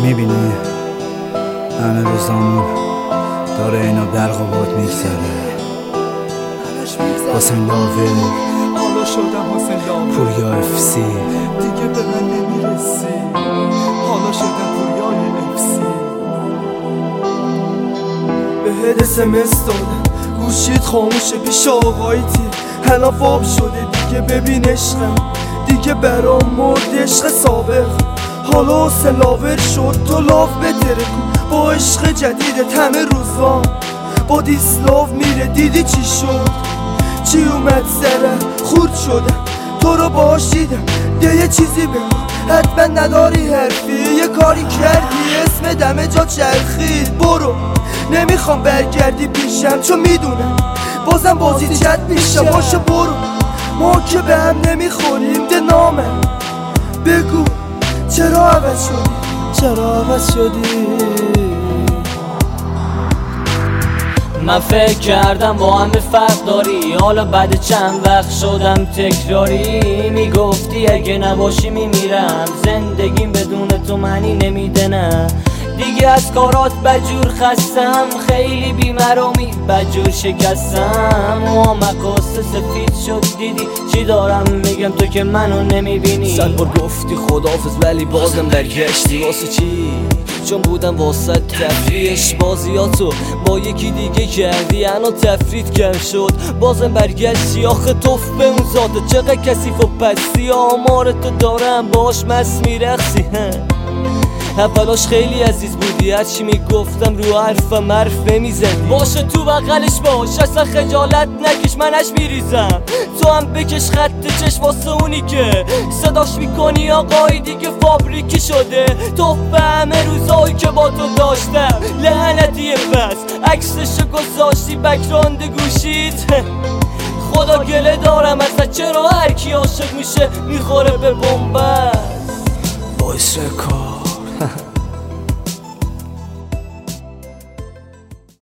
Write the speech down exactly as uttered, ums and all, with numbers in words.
میبینی همه روزامون داره اینا برق و باد میگذره. حسین لاوه حالا شدم حسین لاوه، پوریا افسی دیگه به من نمیرسی. حالا شدم پوریا افسی. بهت اسمس دادم گوشید خاموشه پیش آقای تیر، الان فاب شده دیگه ببین عشقم، دیگه برام مرد عشق سابق. حالا حسین لاور شد تو لاف بترکو با عشق جدیدت همه روزا با دیسلاف میره. دیدی چی شد؟ چی اومد سرم خورد شدم تو رو باش دیدم. ده یه چیزی بگو حتما نداری حرفی، یه کاری کردی اسم دمه جا چرخید. برو نمیخوام برگردی پیشم چون میدونم بازم بازی جد میشه. باشه برو ما که به هم نمیخوریم ده نامه. بگو چرا عوض شدی؟ چرا عوض شدی؟ من فکر کردم با همه فرق داری، حالا بعد چند وقت شدم تکراری. میگفتی اگه نباشی میمیرم، زندگیم بدون تو معنی نمیده. نه دیگه از کارات بجور خستم، خیلی بیمرامی بجور شکستم. و مقاصد سفید شد دیدی چی دارم میگم تو که منو نمیبینی. صد بار گفتی خداحافظ ولی بازم برگشتی. واسه چی؟ چون بودم واسه تفریحش بازیاتو با یکی دیگه کردی، انا تفرید کم شد بازم برگشتی. آخه توف به اون زاده چقدر کسیف و پستی، آمارتو دارم باش مست میرخصی. اولاش خیلی عزیز بودی، هرچی میگفتم رو حرفم حرف نمیزدی. باشه تو بغلش باش اصلا خجالت نکش، منش میریزم تو هم بکش خط چشم واسه اونی که صداش میکنی آقای دیگه فابریکی شده. تو به همه روزایی که با تو داشتم لعنتیه بس عکسشو گذاشتی بکراند گوشید. خدا گله دارم ازت چرا هرکی عاشق میشه میخوره به بنبست. وایس رکورد